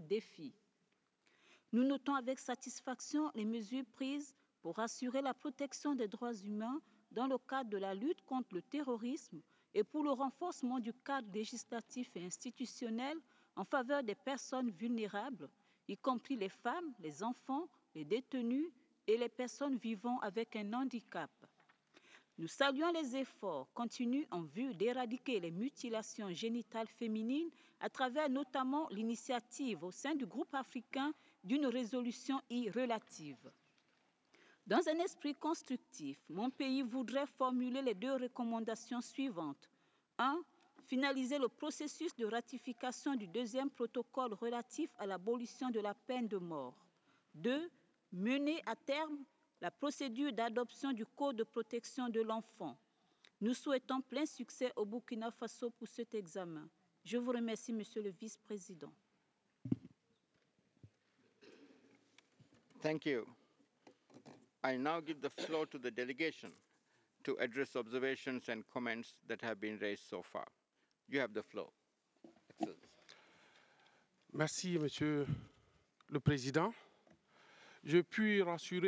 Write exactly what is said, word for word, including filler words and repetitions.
défis. Nous notons avec satisfaction les mesures prises pour assurer la protection des droits humains dans le cadre de la lutte contre le terrorisme et pour le renforcement du cadre législatif et institutionnel en faveur des personnes vulnérables, y compris les femmes, les enfants, les détenus et les personnes vivant avec un handicap. Nous saluons les efforts continus en vue d'éradiquer les mutilations génitales féminines à travers notamment l'initiative au sein du groupe africain d'une résolution y relative. Dans un esprit constructif, mon pays voudrait formuler les deux recommandations suivantes. un. Finaliser le processus de ratification du deuxième protocole relatif à l'abolition de la peine de mort. deux. Mener à terme la procédure d'adoption du Code de protection de l'enfant. Nous souhaitons plein succès au Burkina Faso pour cet examen. Je vous remercie, Monsieur le Vice-président. Thank you. I now give the floor to the delegation to address observations and comments that have been raised so far. You have the floor. Excellence. Merci, Monsieur le Président. Je puis rassurer